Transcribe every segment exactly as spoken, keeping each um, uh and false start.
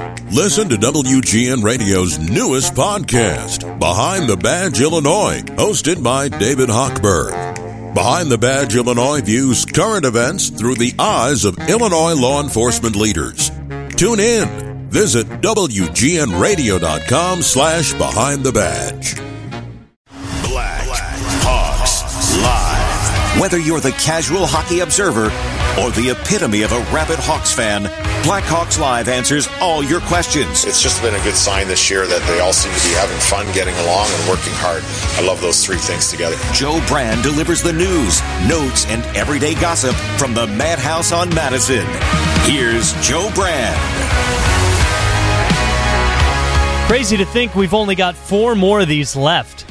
Listen to W G N Radio's newest podcast, Behind the Badge Illinois, hosted by David Hochberg. Behind the Badge Illinois views current events through the eyes of Illinois law enforcement leaders. Tune in. Visit W G N radio dot com slash behind the badge. Black, Black Hawks Live. Whether you're the casual hockey observer or the epitome of a rabid Hawks fan, Black Hawks Live answers all your questions. It's just been a good sign this year that they all seem to be having fun, getting along, and working hard. I love those three things together. Joe Brand delivers the news, notes, and everyday gossip from the Madhouse on Madison. Here's Joe Brand. Crazy to think we've only got four more of these left.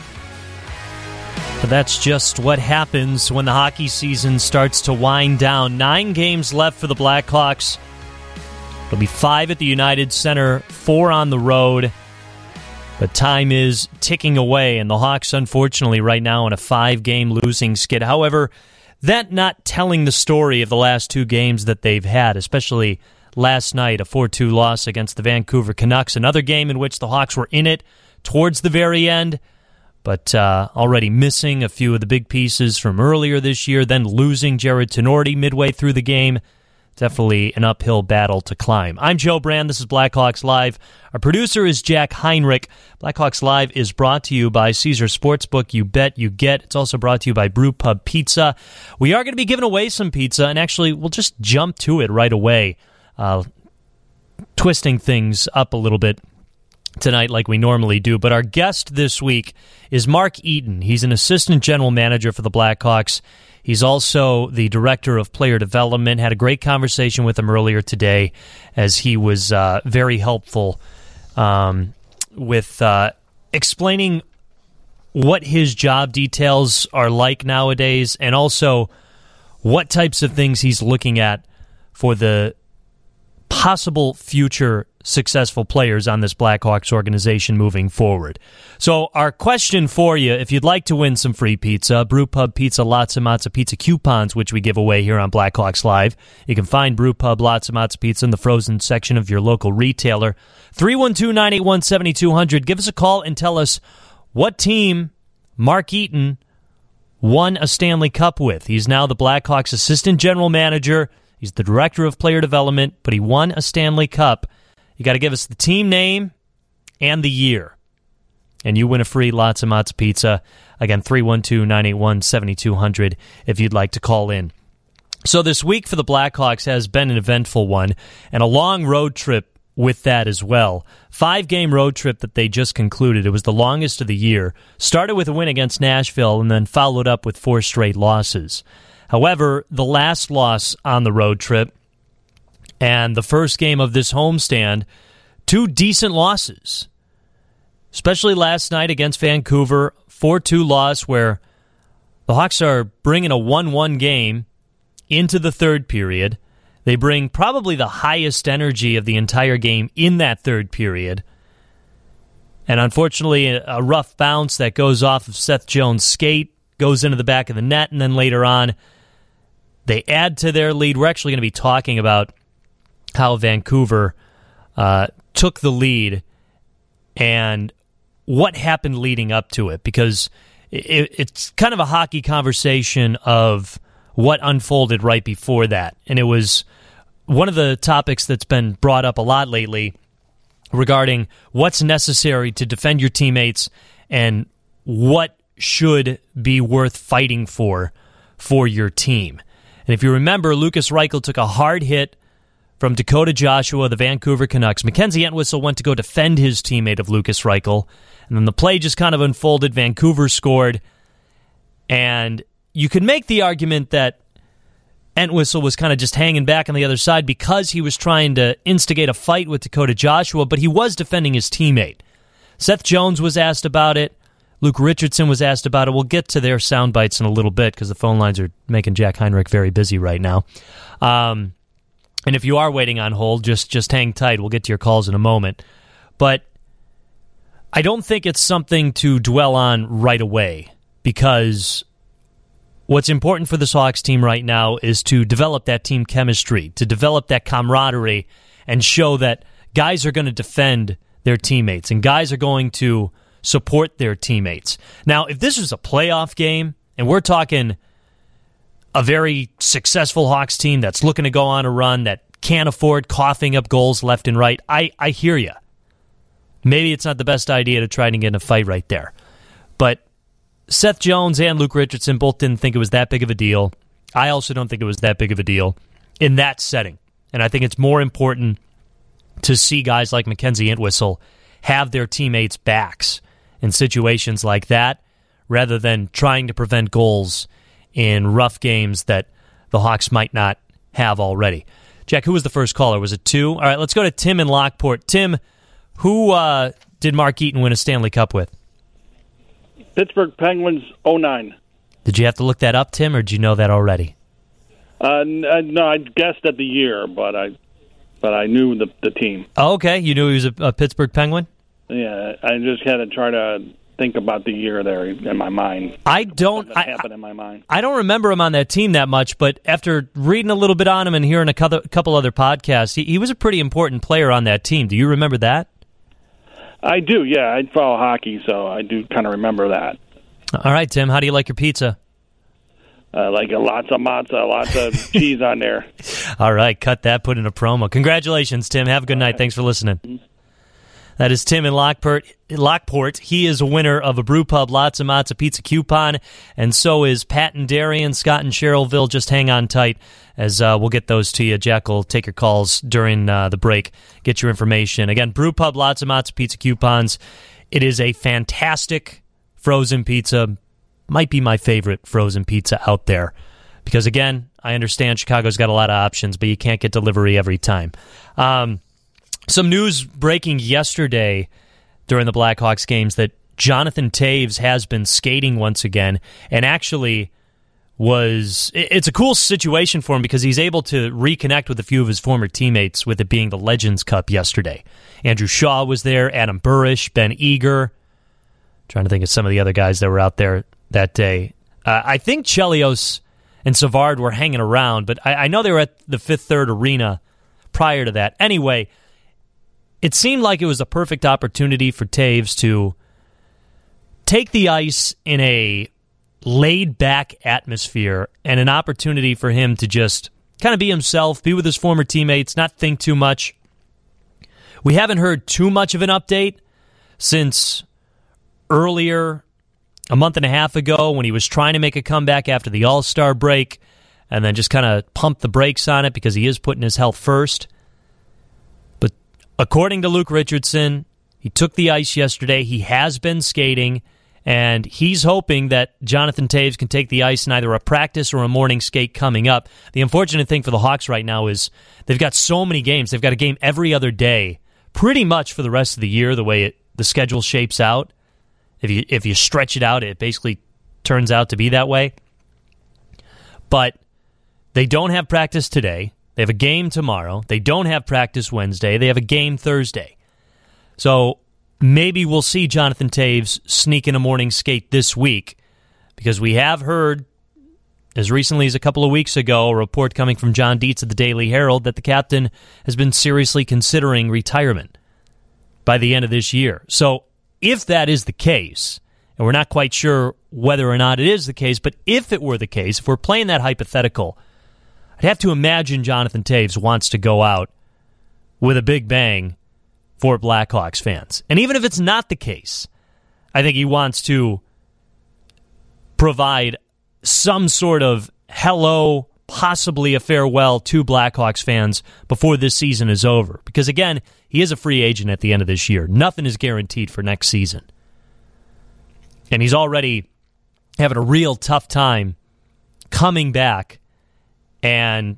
But that's just what happens when the hockey season starts to wind down. Nine games left for the Blackhawks. It'll be five at the United Center, four on the road. But time is ticking away, and the Hawks, unfortunately, right now on a five-game losing skid. However, that not telling the story of the last two games that they've had, especially last night, a four two loss against the Vancouver Canucks, another game in which the Hawks were in it towards the very end, but uh, already missing a few of the big pieces from earlier this year, then losing Jared Tenorti midway through the game. Definitely an uphill battle to climb. I'm Joe Brand. This is Blackhawks Live. Our producer is Jack Heinrich. Blackhawks Live is brought to you by Caesar Sportsbook. You bet, you get. It's also brought to you by Brew Pub Pizza. We are going to be giving away some pizza, and actually, we'll just jump to it right away, uh, twisting things up a little bit tonight like we normally do. But our guest this week is Mark Eaton. He's an assistant general manager for the Blackhawks. He's also the director of player development. Had a great conversation with him earlier today as he was uh, very helpful um, with uh, explaining what his job details are like nowadays and also what types of things he's looking at for the possible future successful players on this Blackhawks organization moving forward. So our question for you, if you'd like to win some free pizza, Brew Pub Pizza Lots and Matza Pizza coupons, which we give away here on Blackhawks Live. You can find Brew Pub Lots and Matza Pizza in the frozen section of your local retailer. three one two, nine eight one, seven two zero zero. Give us a call and tell us what team Mark Eaton won a Stanley Cup with. He's now the Blackhawks assistant general manager. He's the director of player development, but he won a Stanley Cup. You got to give us the team name and the year, and you win a free Lots and Matza Pizza. Again, three one two, nine eight one, seven two zero zero if you'd like to call in. So this week for the Blackhawks has been an eventful one, and a long road trip with that as well. Five-game road trip that they just concluded. It was the longest of the year. Started with a win against Nashville and then followed up with four straight losses. However, the last loss on the road trip and the first game of this homestand, two decent losses, especially last night against Vancouver, four two loss where the Hawks are bringing a one one game into the third period. They bring probably the highest energy of the entire game in that third period. And unfortunately, a rough bounce that goes off of Seth Jones' skate goes into the back of the net, and then later on, they add to their lead. We're actually going to be talking about how Vancouver uh, took the lead and what happened leading up to it, because it, it's kind of a hockey conversation of what unfolded right before that. And it was one of the topics that's been brought up a lot lately regarding what's necessary to defend your teammates and what should be worth fighting for for your team. And if you remember, Lukas Reichel took a hard hit from Dakota Joshua, the Vancouver Canucks. Mackenzie Entwistle went to go defend his teammate of Lukas Reichel, and then the play just kind of unfolded. Vancouver scored, and you could make the argument that Entwistle was kind of just hanging back on the other side because he was trying to instigate a fight with Dakota Joshua, but he was defending his teammate. Seth Jones was asked about it. Luke Richardson was asked about it. We'll get to their sound bites in a little bit because the phone lines are making Jack Heinrich very busy right now. Um, and if you are waiting on hold, just, just hang tight. We'll get to your calls in a moment. But I don't think it's something to dwell on right away, because what's important for this Hawks team right now is to develop that team chemistry, to develop that camaraderie, and show that guys are going to defend their teammates, and guys are going to support their teammates. Now, if this was a playoff game, and we're talking a very successful Hawks team that's looking to go on a run, that can't afford coughing up goals left and right, I, I hear you. Maybe it's not the best idea to try to get in a fight right there. But Seth Jones and Luke Richardson both didn't think it was that big of a deal. I also don't think it was that big of a deal in that setting. And I think it's more important to see guys like Mackenzie Entwistle have their teammates' backs in situations like that, rather than trying to prevent goals in rough games that the Hawks might not have already. Jack, who was the first caller? Was it two? All right, let's go to Tim in Lockport. Tim, who uh, did Mark Eaton win a Stanley Cup with? Pittsburgh Penguins oh nine. Did you have to look that up, Tim, or did you know that already? Uh, no, I guessed at the year, but I but I knew the the team. Oh, okay, you knew he was a, a Pittsburgh Penguin? Yeah, I just had to try to think about the year there in my mind. I don't. That I, happened in my mind. I don't remember him on that team that much, but after reading a little bit on him and hearing a couple other podcasts, he, he was a pretty important player on that team. Do you remember that? I do, yeah. I follow hockey, so I do kind of remember that. All right, Tim, how do you like your pizza? Uh, like a lots of matzo, lots of cheese on there. All right, cut that, put in a promo. Congratulations, Tim. Have a good night. Thanks for listening. That is Tim in Lockport. Lockport. He is a winner of a Brew Pub Lots of Matzo Pizza coupon, and so is Pat and Darian, Scott and Cherylville. Just hang on tight as uh, we'll get those to you. Jack will take your calls during uh, the break, get your information. Again, Brew Pub Lots of Matzo Pizza coupons. It is a fantastic frozen pizza. Might be my favorite frozen pizza out there. Because, again, I understand Chicago's got a lot of options, but you can't get delivery every time. Um, some news breaking yesterday during the Blackhawks games that Jonathan Toews has been skating once again, and actually was... It's a cool situation for him because he's able to reconnect with a few of his former teammates, with it being the Legends Cup yesterday. Andrew Shaw was there, Adam Burish, Ben Eager. Trying to think of some of the other guys that were out there that day. Uh, I think Chelios and Savard were hanging around, but I, I know they were at the Fifth Third Arena prior to that. Anyway, it seemed like it was a perfect opportunity for Toews to take the ice in a laid-back atmosphere and an opportunity for him to just kind of be himself, be with his former teammates, not think too much. We haven't heard too much of an update since earlier, a month and a half ago, when he was trying to make a comeback after the All-Star break and then just kind of pumped the brakes on it because he is putting his health first. But according to Luke Richardson, he took the ice yesterday. He has been skating, and he's hoping that Jonathan Toews can take the ice in either a practice or a morning skate coming up. The unfortunate thing for the Hawks right now is they've got so many games. They've got a game every other day, pretty much for the rest of the year, the way it, the schedule shapes out. If you if you stretch it out, it basically turns out to be that way. But they don't have practice today. They have a game tomorrow. They don't have practice Wednesday. They have a game Thursday. So maybe we'll see Jonathan Toews sneak in a morning skate this week, because we have heard, as recently as a couple of weeks ago, a report coming from John Dietz of the Daily Herald that the captain has been seriously considering retirement by the end of this year. So if that is the case, and we're not quite sure whether or not it is the case, but if it were the case, if we're playing that hypothetical, I'd have to imagine Jonathan Toews wants to go out with a big bang for Blackhawks fans. And even if it's not the case, I think he wants to provide some sort of hello, possibly a farewell to Blackhawks fans before this season is over. Because, again, he is a free agent at the end of this year. Nothing is guaranteed for next season. And he's already having a real tough time coming back and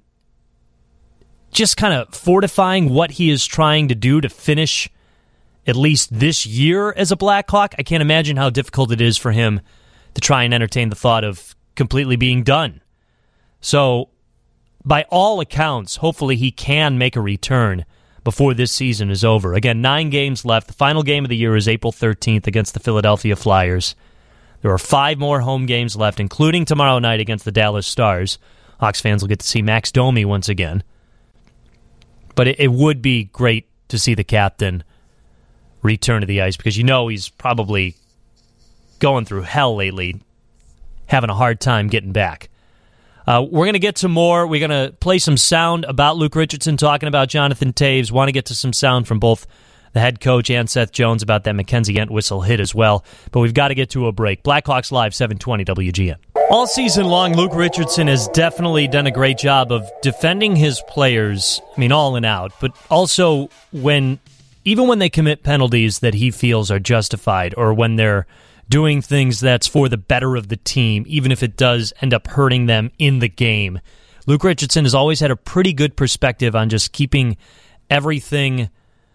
just kind of fortifying what he is trying to do to finish at least this year as a Blackhawk. I can't imagine how difficult it is for him to try and entertain the thought of completely being done. So, by all accounts, hopefully he can make a return before this season is over. Again, nine games left. The final game of the year is April thirteenth against the Philadelphia Flyers. There are five more home games left, including tomorrow night against the Dallas Stars. Hawks fans will get to see Max Domi once again. But it, it would be great to see the captain return to the ice because you know he's probably going through hell lately, having a hard time getting back. Uh, we're going to get to more. We're going to play some sound about Luke Richardson talking about Jonathan Toews. Want to get to some sound from both the head coach and Seth Jones about that Mackenzie Entwistle hit as well. But we've got to get to a break. Blackhawks Live, seven twenty W G N. All season long, Luke Richardson has definitely done a great job of defending his players, I mean, all and out, but also when, even when they commit penalties that he feels are justified or when they're doing things that's for the better of the team, even if it does end up hurting them in the game. Luke Richardson has always had a pretty good perspective on just keeping everything,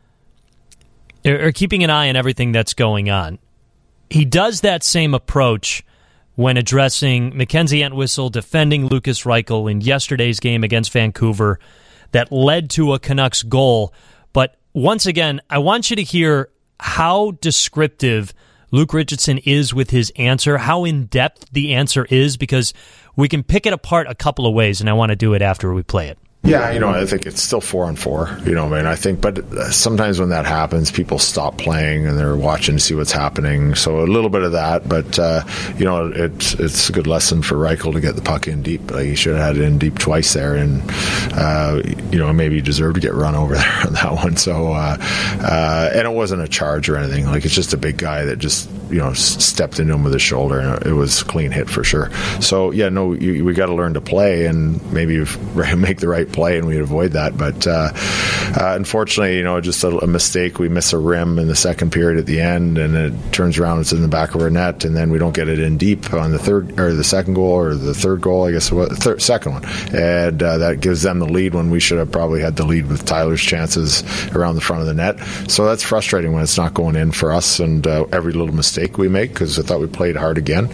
or keeping an eye on everything that's going on. He does that same approach when addressing Mackenzie Entwistle defending Lucas Reichel in yesterday's game against Vancouver that led to a Canucks goal. But once again, I want you to hear how descriptive Luke Richardson is with his answer, how in-depth the answer is, because we can pick it apart a couple of ways, and I want to do it after we play it. Yeah, you know, I think it's still four on four, you know, I mean, I think, but sometimes when that happens, people stop playing and they're watching to see what's happening. So a little bit of that, but, uh, you know, it's it's a good lesson for Reichel to get the puck in deep. Like, he should have had it in deep twice there, and, uh, you know, maybe he deserved to get run over there on that one. So, uh, uh, and it wasn't a charge or anything. Like, it's just a big guy that just, you know, stepped into him with his shoulder, and it was a clean hit for sure. So, yeah, no, you, we got to learn to play and maybe make the right play, and we'd avoid that. But uh, uh, unfortunately, you know, just a, a mistake. We miss a rim in the second period at the end, and it turns around, it's in the back of our net, and then we don't get it in deep on the third or the second goal or the third goal, I guess, the third, second one, and uh, that gives them the lead when we should have probably had the lead with Tyler's chances around the front of the net. So that's frustrating when it's not going in for us, and uh, every little mistake we make, because I thought we played hard again.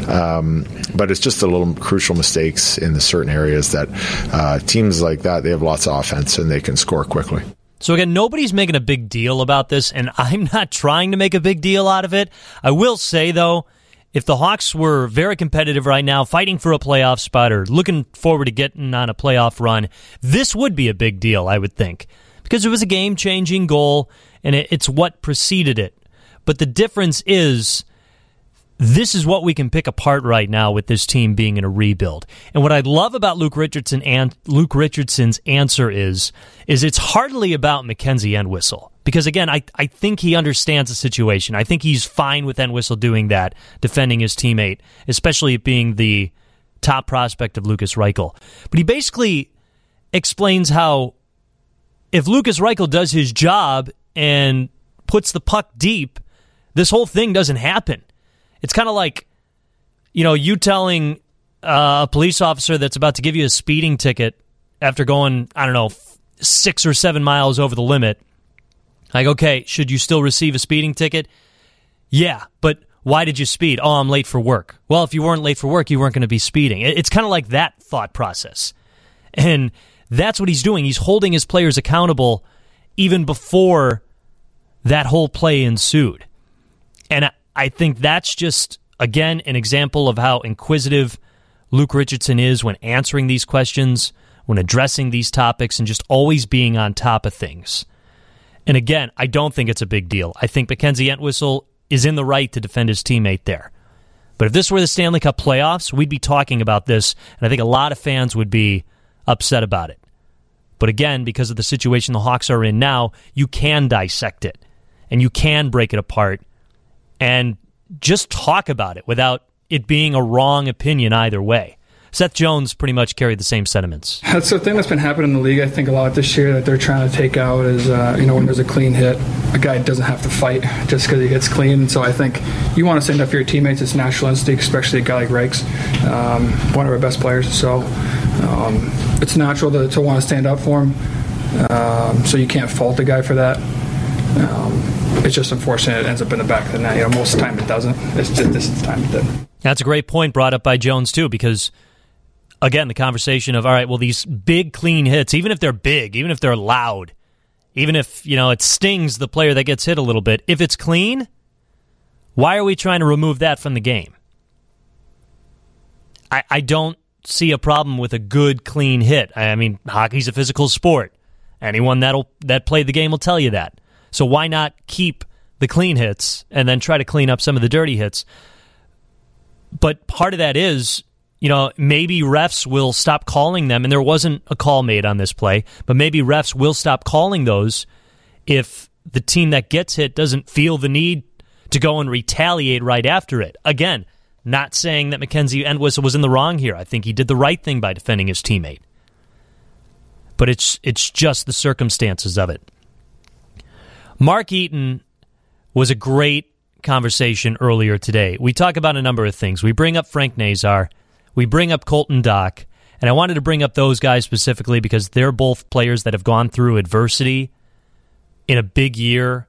Um, but it's just a little crucial mistakes in the certain areas that uh, teams like that, they have lots of offense and they can score quickly. So again, nobody's making a big deal about this, and I'm not trying to make a big deal out of it. I will say, though, if the Hawks were very competitive right now, fighting for a playoff spot or looking forward to getting on a playoff run, this would be a big deal, I would think, because it was a game-changing goal, and it's what preceded it. But the difference is, this is what we can pick apart right now with this team being in a rebuild. And what I love about Luke Richardson and Luke Richardson's answer is, is it's hardly about Mackenzie Entwistle. Because again, I, I think he understands the situation. I think he's fine with Entwistle doing that, defending his teammate, especially it being the top prospect of Lucas Reichel. But he basically explains how if Lucas Reichel does his job and puts the puck deep, this whole thing doesn't happen. It's kind of like, you know, you telling uh, a police officer that's about to give you a speeding ticket after going, I don't know, six or seven miles over the limit. Like, okay, should you still receive a speeding ticket? Yeah, but why did you speed? Oh, I'm late for work. Well, if you weren't late for work, you weren't going to be speeding. It's kind of like that thought process. And that's what he's doing. He's holding his players accountable even before that whole play ensued. And I, I think that's just, again, an example of how inquisitive Luke Richardson is when answering these questions, when addressing these topics, and just always being on top of things. And again, I don't think it's a big deal. I think Mackenzie Entwistle is in the right to defend his teammate there. But if this were the Stanley Cup playoffs, we'd be talking about this, and I think a lot of fans would be upset about it. But again, because of the situation the Hawks are in now, you can dissect it, and you can break it apart, and just talk about it without it being a wrong opinion either way. Seth Jones pretty much carried the same sentiments. That's the thing that's been happening in the league, I think, a lot this year that they're trying to take out is, uh, you know, when there's a clean hit, a guy doesn't have to fight just because he hits clean. And so I think you want to stand up for your teammates. It's natural instinct, especially a guy like Reichs, um, one of our best players. So um, it's natural to, to want to stand up for him. Um, so you can't fault the guy for that. Um, It's just unfortunate it ends up in the back of the net. You know, most of the time it doesn't. It's just this time it did. That's a great point brought up by Jones, too, because, again, the conversation of, all right, well, these big, clean hits, even if they're big, even if they're loud, even if, you know, it stings the player that gets hit a little bit, if it's clean, why are we trying to remove that from the game? I, I don't see a problem with a good, clean hit. I mean, hockey's a physical sport. Anyone that'll that played the game will tell you that. So why not keep the clean hits and then try to clean up some of the dirty hits? But part of that is, you know, maybe refs will stop calling them, and there wasn't a call made on this play, but maybe refs will stop calling those if the team that gets hit doesn't feel the need to go and retaliate right after it. Again, not saying that Mackenzie Entwistle was in the wrong here. I think he did the right thing by defending his teammate. But it's it's just the circumstances of it. Mark Eaton was a great conversation earlier today. We talk about a number of things. We bring up Frank Nazar. We bring up Colton Dach. And I wanted to bring up those guys specifically because they're both players that have gone through adversity in a big year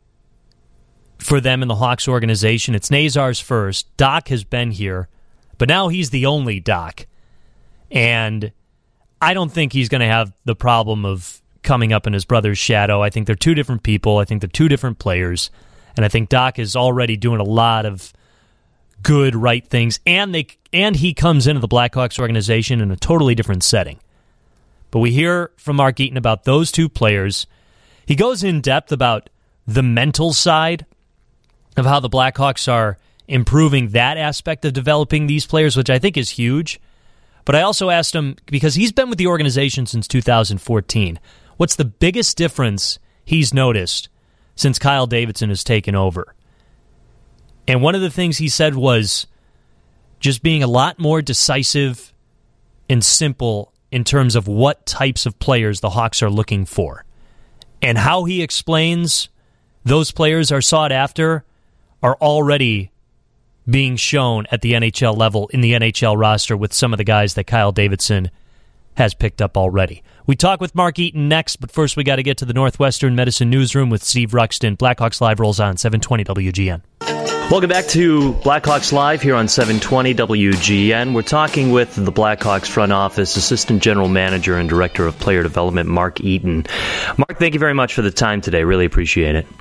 for them in the Hawks organization. It's Nazar's first. Dach has been here, but now he's the only Dach. And I don't think he's going to have the problem of coming up in his brother's shadow. I think they're two different people. I think they're two different players. And I think Dach is already doing a lot of good, right things. And they and he comes into the Blackhawks organization in a totally different setting. But we hear from Mark Eaton about those two players. He goes in depth about the mental side of how the Blackhawks are improving that aspect of developing these players, which I think is huge. But I also asked him, because he's been with the organization since two thousand fourteen, what's the biggest difference he's noticed since Kyle Davidson has taken over? And one of the things he said was just being a lot more decisive and simple in terms of what types of players the Hawks are looking for. And how he explains those players are sought after are already being shown at the N H L level in the N H L roster with some of the guys that Kyle Davidson has picked up already. We talk with Mark Eaton next, but first we got to get to the Northwestern Medicine Newsroom with Steve Ruxton. Blackhawks Live rolls on seven twenty W G N. Welcome back to Blackhawks Live here on seven twenty W G N. We're talking with the Blackhawks front office Assistant General Manager and Director of Player Development, Mark Eaton. Mark, thank you very much for the time today. Really appreciate it.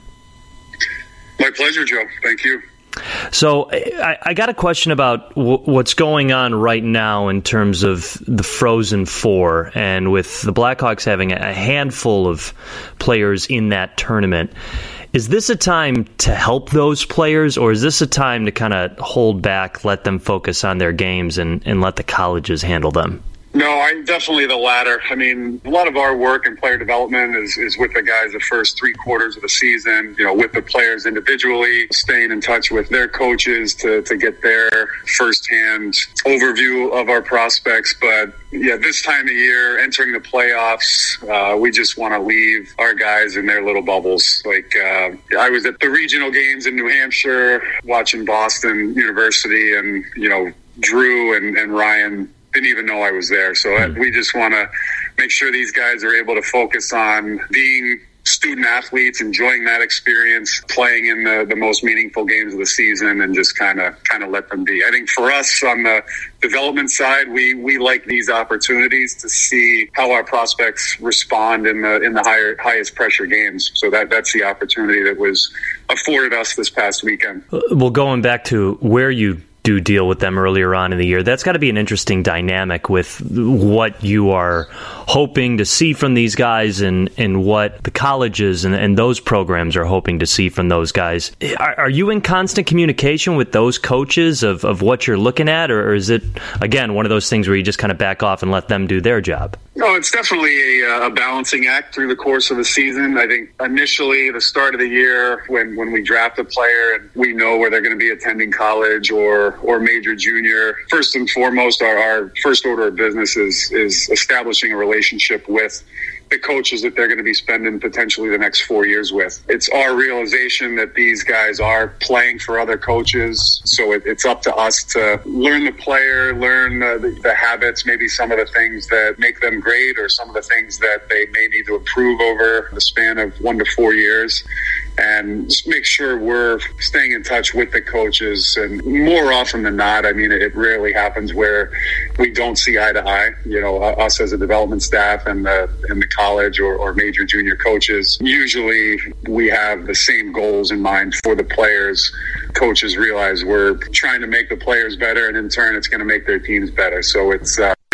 My pleasure, Joe. Thank you. So I, I got a question about w- what's going on right now in terms of the Frozen Four, and with the Blackhawks having a handful of players in that tournament. Is this a time to help those players, or is this a time to kind of hold back, let them focus on their games, and, and let the colleges handle them? No, I'm definitely the latter. I mean, a lot of our work in player development is, is with the guys the first three quarters of the season, you know, with the players individually, staying in touch with their coaches to, to get their firsthand overview of our prospects. But yeah, this time of year, entering the playoffs, uh, we just want to leave our guys in their little bubbles. Like, uh, I was at the regional games in New Hampshire watching Boston University, and, you know, Drew and, and Ryan didn't even know I was there. So mm. we just want to make sure these guys are able to focus on being student athletes, enjoying that experience, playing in the, the most meaningful games of the season, and just kind of kind of let them be. I think for us on the development side, we we like these opportunities to see how our prospects respond in the in the higher highest pressure games. So that that's the opportunity that was afforded us this past weekend. Well, going back to where you do deal with them earlier on in the year, that's got to be an interesting dynamic with what you are hoping to see from these guys and, and what the colleges and, and those programs are hoping to see from those guys. Are, are you in constant communication with those coaches of, of what you're looking at, or, or is it, again, one of those things where you just kind of back off and let them do their job? No, it's definitely a, a balancing act through the course of the season. I think initially, the start of the year, when, when we draft a player and we know where they're going to be attending college or or major junior, first and foremost, our, our first order of business is, is establishing a relationship with the coaches that they're going to be spending potentially the next four years with. It's our realization that these guys are playing for other coaches, so it, it's up to us to learn the player, learn uh, the, the habits, maybe some of the things that make them great or some of the things that they may need to improve over the span of one to four years. And just make sure we're staying in touch with the coaches. And more often than not, I mean, it rarely happens where we don't see eye to eye. You know, us as a development staff and the, and the college or, or major junior coaches, usually we have the same goals in mind for the players. Coaches realize we're trying to make the players better, and in turn, it's going to make their teams better. So it's, uh, I think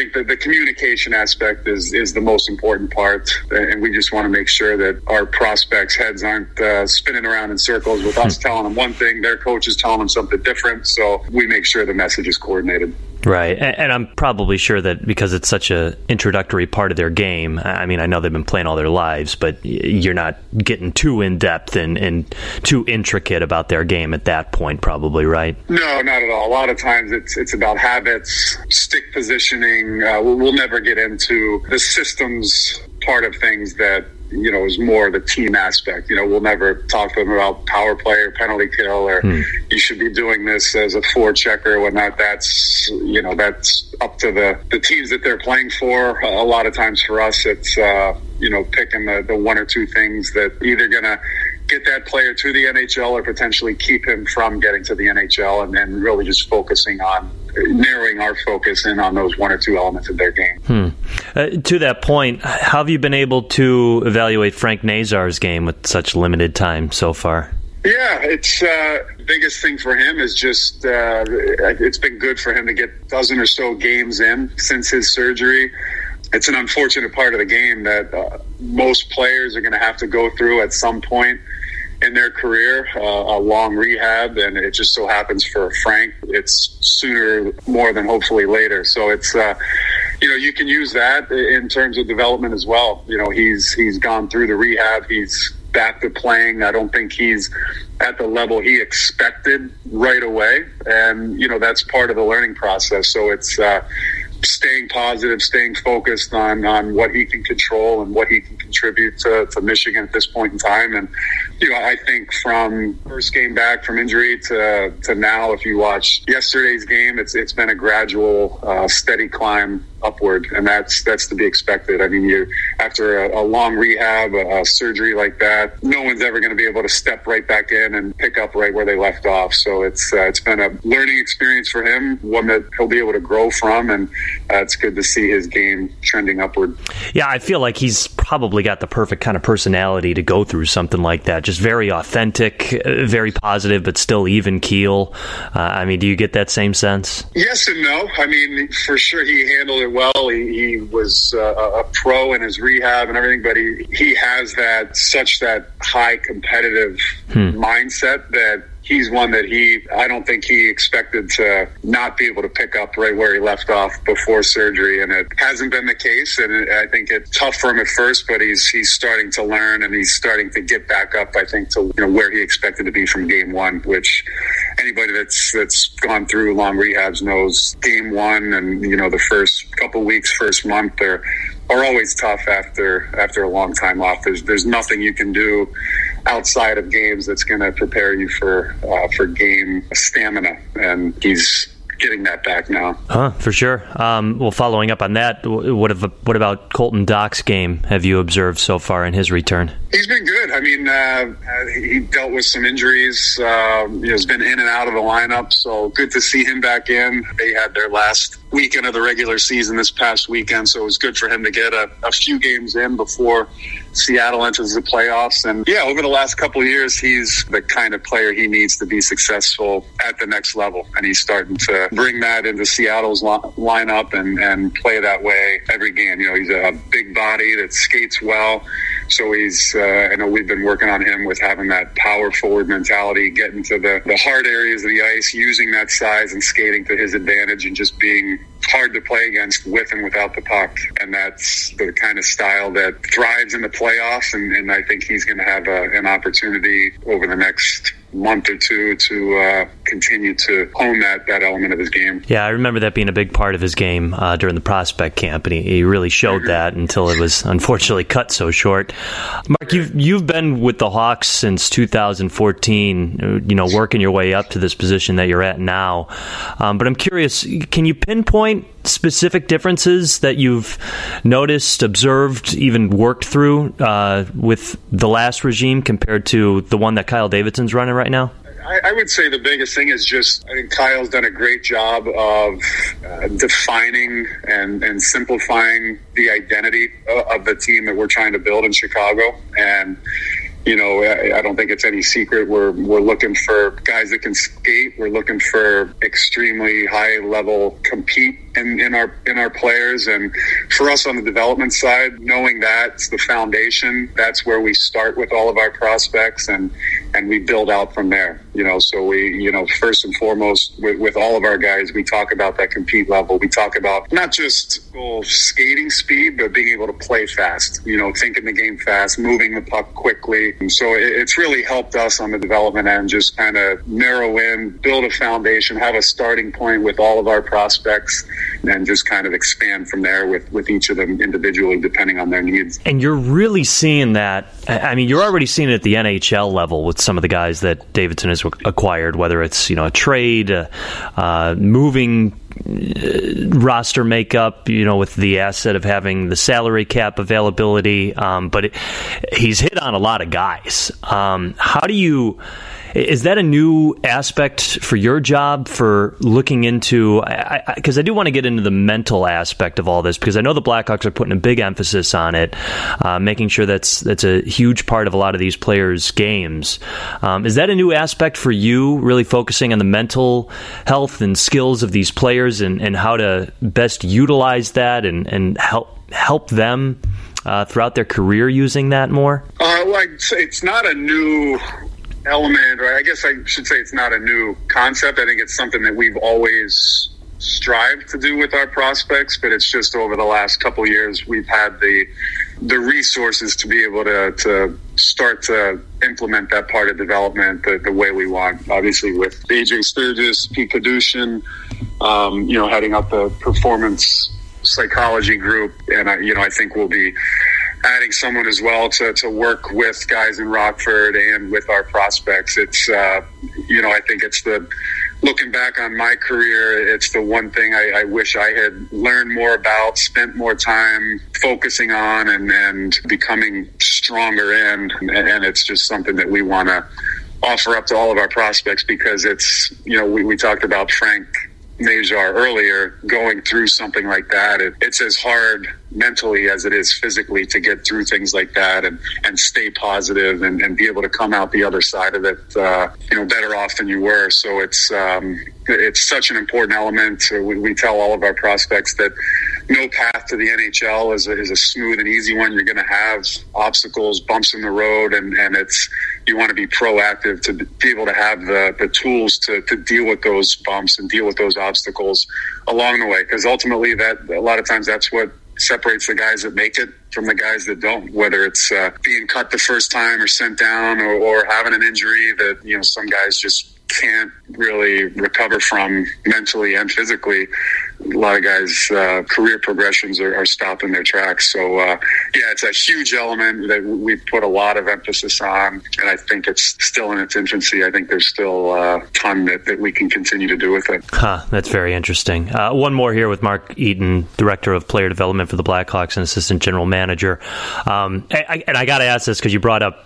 think that the communication aspect is, is the most important part, and we just want to make sure that our prospects' heads aren't uh, spinning around in circles with us telling them one thing, their coach is telling them something different, so we make sure the message is coordinated. Right, and, and I'm probably sure that because it's such a introductory part of their game, I mean, I know they've been playing all their lives, but you're not getting too in-depth and, and too intricate about their game at that point, probably, right? No, not at all. A lot of times it's it's about habits, stick positioning. Uh, we'll, we'll never get into the systems part of things that, you know, is more the team aspect. You know, we'll never talk to them about power play or penalty kill or hmm. you should be doing this as a four checker or whatnot. That's, you know, that's up to the, the teams that they're playing for. A lot of times for us, it's, uh, you know, picking the, the one or two things that either going to get that player to the N H L or potentially keep him from getting to the N H L, and then really just focusing on narrowing our focus in on those one or two elements of their game. Hmm. Uh, to that point, how have you been able to evaluate Frank Nazar's game with such limited time so far? Yeah, it's uh, the biggest thing for him is just uh, it's been good for him to get a dozen or so games in since his surgery. It's an unfortunate part of the game that uh, most players are going to have to go through at some point in their career, uh, a long rehab, and it just so happens for Frank, it's sooner more than hopefully later. So it's, uh, you know, you can use that in terms of development as well. You know, he's he's gone through the rehab, he's back to playing. I don't think he's at the level he expected right away, and you know that's part of the learning process. So it's uh, staying positive, staying focused on, on what he can control and what he can contribute to, to Michigan at this point in time. And, you know, I think from first game back from injury to, to now, if you watch yesterday's game, it's it's been a gradual, uh, steady climb upward, and that's that's to be expected. I mean, you after a, a long rehab, a, a surgery like that, no one's ever going to be able to step right back in and pick up right where they left off. So it's uh, it's been a learning experience for him, one that he'll be able to grow from, and uh, it's good to see his game trending upward. Yeah, I feel like he's probably got the perfect kind of personality to go through something like that. Just very authentic, very positive, but still even keel. Uh, I mean, do you get that same sense? Yes and no. I mean, for sure he handled it well. He, he was uh, a pro in his rehab and everything, but he, he has that such that high competitive hmm. mindset that he's one that he, I don't think he expected to not be able to pick up right where he left off before surgery, and it hasn't been the case. And it, I think it's tough for him at first, but he's he's starting to learn, and he's starting to get back up, I think, to you know where he expected to be from game one, which anybody that's that's gone through long rehabs knows game one and you know the first couple weeks, first month, they're are always tough after after a long time off. There's there's nothing you can do outside of games that's going to prepare you for uh, for game stamina, and he's getting that back now. Huh, for sure. Um, well, following up on that, what have, what about Colton Dach's game have you observed so far in his return? He's been good. I mean, uh, he dealt with some injuries. Uh, he's been in and out of the lineup, so good to see him back in. They had their last weekend of the regular season this past weekend, so it was good for him to get a, a few games in before Seattle enters the playoffs. And yeah, over the last couple of years, he's the kind of player he needs to be successful at the next level, and he's starting to bring that into Seattle's li- lineup and, and play that way every game. You know, he's a big body that skates well, so he's, uh, I know we've been working on him with having that power forward mentality, getting to the, the hard areas of the ice, using that size and skating to his advantage, and just being hard to play against with and without the puck. And that's the kind of style that thrives in the playoffs, and, and I think he's going to have a, an opportunity over the next month or two to uh, continue to hone that, that element of his game. Yeah, I remember that being a big part of his game uh, during the prospect camp, and he, he really showed mm-hmm. that until it was unfortunately cut so short. Mark, you've you've been with the Hawks since two thousand fourteen, you know, working your way up to this position that you're at now. Um, but I'm curious, can you pinpoint specific differences that you've noticed, observed, even worked through uh, with the last regime compared to the one that Kyle Davidson's running right now? I, I would say the biggest thing is just, I think Kyle's done a great job of uh, defining and, and simplifying the identity of the team that we're trying to build in Chicago. And you know, I, I don't think it's any secret. We're we're looking for guys that can skate. We're looking for extremely high level compete in, in our in our players. And for us on the development side, knowing that's the foundation, that's where we start with all of our prospects, and and we build out from there. You know, so we, you know, first and foremost with, with all of our guys, we talk about that compete level. We talk about not just goal skating speed, but being able to play fast, you know, thinking the game fast, moving the puck quickly. And so it, it's really helped us on the development end, just kind of narrow in, build a foundation, have a starting point with all of our prospects, and just kind of expand from there with, with each of them individually, depending on their needs. And you're really seeing that. I mean, you're already seeing it at the N H L level with some of the guys that Davidson has acquired, whether it's, you know, a trade, uh, uh, moving uh, roster makeup, you know, with the asset of having the salary cap availability. Um, but it, he's hit on a lot of guys. Um, how do you... Is that a new aspect for your job, for looking into, because I, I, I do want to get into the mental aspect of all this, because I know the Blackhawks are putting a big emphasis on it, uh, making sure that's that's a huge part of a lot of these players' games. Um, is that a new aspect for you, really focusing on the mental health and skills of these players, and, and how to best utilize that and, and help help them uh, throughout their career using that more? Uh, well, I'd say it's not a new element, or I guess I should say it's not a new concept. I think it's something that we've always strived to do with our prospects, but it's just over the last couple of years we've had the the resources to be able to, to start to implement that part of development the, the way we want. Obviously with A J Sturgis, Pete Kadushin, um, you know, heading up the performance psychology group, and I, you know, I think we'll be adding someone as well to, to work with guys in Rockford and with our prospects. It's, uh, you know, I think it's the, looking back on my career, it's the one thing I, I wish I had learned more about, spent more time focusing on, and, and becoming stronger in. And, and it's just something that we want to offer up to all of our prospects, because it's, you know, we, we talked about Frank Nazar earlier, going through something like that. It, it's as hard mentally as it is physically to get through things like that, and, and stay positive, and, and be able to come out the other side of it, uh, you know, better off than you were. So it's, um, it's such an important element. We, we tell all of our prospects that no path to the N H L is a, is a smooth and easy one. You're going to have obstacles, bumps in the road, and, and it's, you want to be proactive to be able to have the, the tools to, to deal with those bumps and deal with those obstacles along the way. Because ultimately, that a lot of times that's what separates the guys that make it from the guys that don't, whether it's uh, being cut the first time or sent down, or, or having an injury that, you know, some guys just can't really recover from mentally and physically. A lot of guys' uh, career progressions are, are stopped in their tracks. So, uh, yeah, it's a huge element that we've put a lot of emphasis on, and I think it's still in its infancy. I think there's still a ton that, that we can continue to do with it. Huh, that's very interesting. Uh, one more here with Mark Eaton, Director of Player Development for the Blackhawks and Assistant General Manager. Um, I, and I got to ask this because you brought up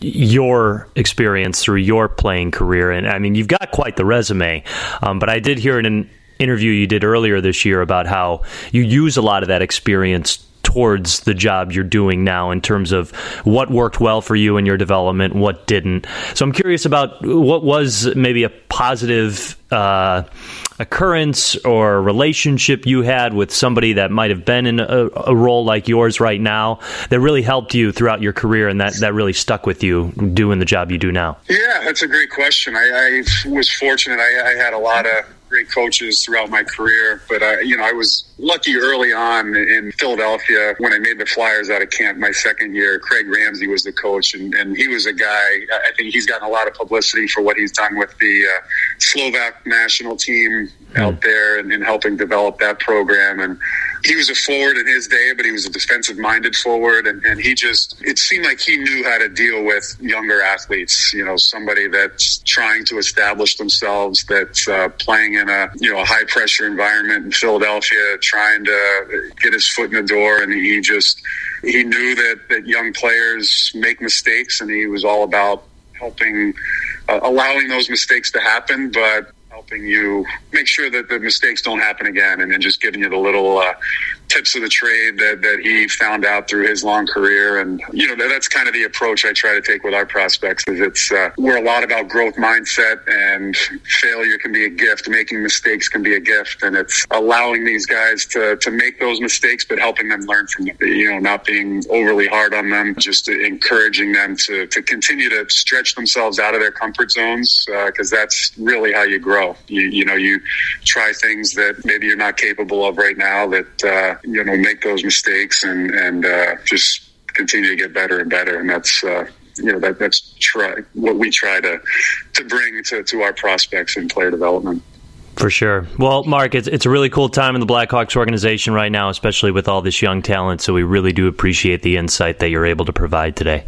your experience through your playing career, and I mean, you've got quite the resume, um, but I did hear in an interview you did earlier this year about how you use a lot of that experience towards the job you're doing now, in terms of what worked well for you in your development, what didn't. So I'm curious about what was maybe a positive uh, occurrence or relationship you had with somebody that might have been in a, a role like yours right now that really helped you throughout your career, and that, that really stuck with you doing the job you do now. Yeah, that's a great question. I, I was fortunate. I, I had a lot of great coaches throughout my career, but I, you know, I was lucky early on in Philadelphia when I made the Flyers out of camp my second year. Craig Ramsey was the coach, and, and he was a guy, I think he's gotten a lot of publicity for what he's done with the uh, Slovak national team mm. out there, and, and helping develop that program. And he was a forward in his day, but he was a defensive-minded forward, and, and he just, it seemed like he knew how to deal with younger athletes, you know, somebody that's trying to establish themselves, that's uh, playing in a, you know, a high-pressure environment in Philadelphia, trying to get his foot in the door, and he just, he knew that, that young players make mistakes, and he was all about helping, uh, allowing those mistakes to happen, but helping you make sure that the mistakes don't happen again, and then just giving you the little uh, tips of the trade that, that he found out through his long career. And, you know, that, that's kind of the approach I try to take with our prospects is it's, uh, we're a lot about growth mindset, and failure can be a gift. Making mistakes can be a gift. And it's allowing these guys to, to make those mistakes, but helping them learn from them, you know, not being overly hard on them, just encouraging them to, to continue to stretch themselves out of their comfort zones. Uh, cause that's really how you grow. You, you know, you try things that maybe you're not capable of right now, that, uh, you know, make those mistakes and, and, uh, just continue to get better and better. And that's, uh, you know, that, that's try what we try to, to bring to, to our prospects in player development. For sure. Well, Mark, it's, it's a really cool time in the Blackhawks organization right now, especially with all this young talent. So we really do appreciate the insight that you're able to provide today.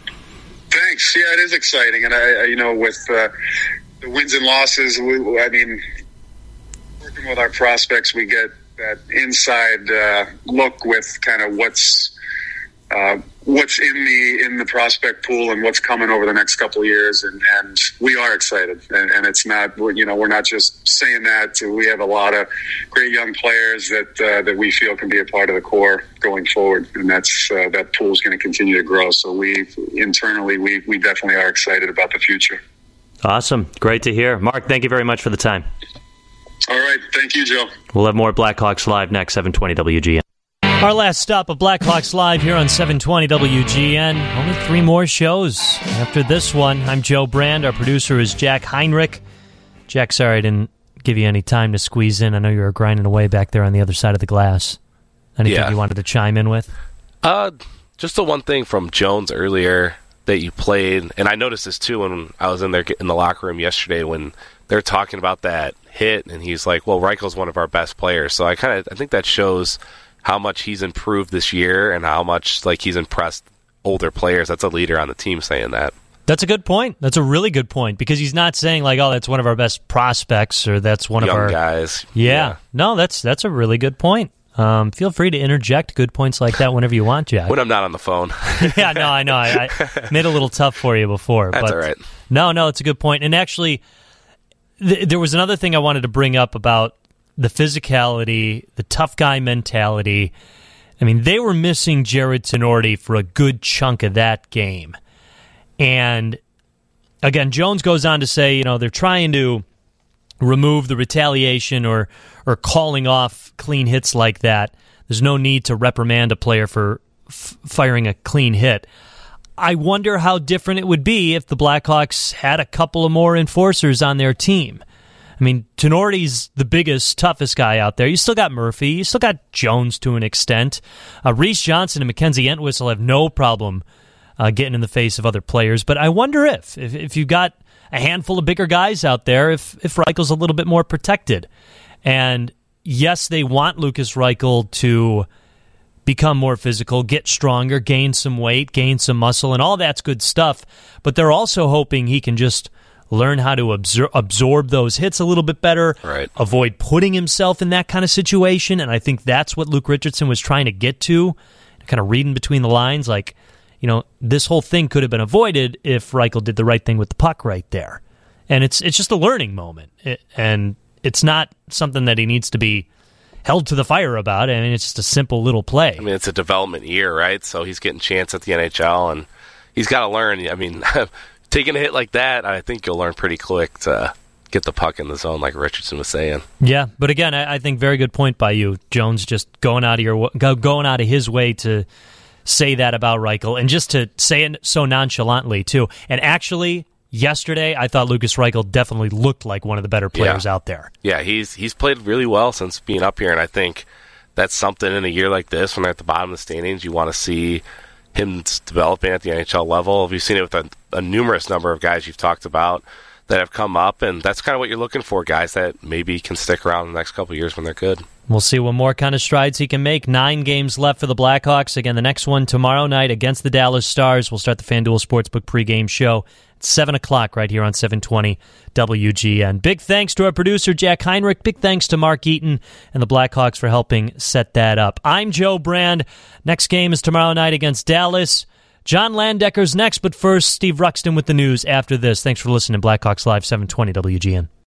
Thanks. Yeah, it is exciting. And, I, I you know, with uh, the wins and losses, we, I mean, working with our prospects, we get that inside uh, look with kind of what's uh, what's in the in the prospect pool and what's coming over the next couple of years, and, and we are excited. And, and it's not, you know, we're not just saying that. We have a lot of great young players that uh, that we feel can be a part of the core going forward, and that's uh, that pool is going to continue to grow. So we internally we we definitely are excited about the future. Awesome, great to hear, Mark. Thank you very much for the time. All right, thank you, Joe. We'll have more Blackhawks Live next, seven twenty W G N. Our last stop of Blackhawks Live here on seven twenty W G N. Only three more shows after this one. I'm Joe Brand. Our producer is Jack Heinrich. Jack, sorry I didn't give you any time to squeeze in. I know you were grinding away back there on the other side of the glass. Anything yeah. you wanted to chime in with? Uh, just the one thing from Jones earlier that you played, and I noticed this too when I was in there in the locker room yesterday when they're talking about that hit, and he's like, well, Reichel's one of our best players. So I kind of I think that shows how much he's improved this year and how much like he's impressed older players. That's a leader on the team saying that. That's a good point. That's a really good point, because he's not saying like, oh, that's one of our best prospects or that's one Young of our guys. Yeah. yeah. No, that's that's a really good point. Um, feel free to interject good points like that whenever you want, Jack. When I'm not on the phone. yeah, no, I know. I, I made it a little tough for you before. That's but all right. No, no, it's a good point. And actually, th- there was another thing I wanted to bring up about the physicality, the tough guy mentality. I mean, they were missing Jared Tenorti for a good chunk of that game. And again, Jones goes on to say, you know, they're trying to remove the retaliation or or calling off clean hits like that. There's no need to reprimand a player for f- firing a clean hit. I wonder how different it would be if the Blackhawks had a couple of more enforcers on their team. I mean, Tenorti's the biggest, toughest guy out there. You still got Murphy. You still got Jones to an extent. Uh, Reese Johnson and Mackenzie Entwistle have no problem uh, getting in the face of other players. But I wonder if, if, if you've got a handful of bigger guys out there, if, if Reichel's a little bit more protected. And yes, they want Lukas Reichel to become more physical, get stronger, gain some weight, gain some muscle, and all that's good stuff. But they're also hoping he can just learn how to absor- absorb those hits a little bit better, right. Avoid putting himself in that kind of situation. And I think that's what Luke Richardson was trying to get to, kind of reading between the lines. Like, you know, this whole thing could have been avoided if Reichel did the right thing with the puck right there. And it's it's just a learning moment. It, and it's not something that he needs to be held to the fire about. I mean, it's just a simple little play. I mean, it's a development year, right? So he's getting a chance at the N H L, and he's got to learn. I mean, taking a hit like that, I think you'll learn pretty quick to get the puck in the zone, like Richardson was saying. Yeah, but again, I, I think very good point by you, Jones. Just going out of your going out of his way to say that about Reichel, and just to say it so nonchalantly too. And actually, yesterday, I thought Lukas Reichel definitely looked like one of the better players yeah. out there. Yeah, he's he's played really well since being up here, and I think that's something in a year like this, when they're at the bottom of the standings, you want to see him developing at the N H L level. You've seen it with a, a numerous number of guys you've talked about that have come up, and that's kind of what you're looking for, guys that maybe can stick around the next couple of years when they're good. We'll see what more kind of strides he can make. Nine games left for the Blackhawks. Again, the next one tomorrow night against the Dallas Stars. We'll start the FanDuel Sportsbook pregame show at seven o'clock right here on seven twenty W G N. Big thanks to our producer, Jack Heinrich. Big thanks to Mark Eaton and the Blackhawks for helping set that up. I'm Joe Brand. Next game is tomorrow night against Dallas. John Landecker's next, but first, Steve Ruxton with the news after this. Thanks for listening. Blackhawks Live, seven twenty W G N.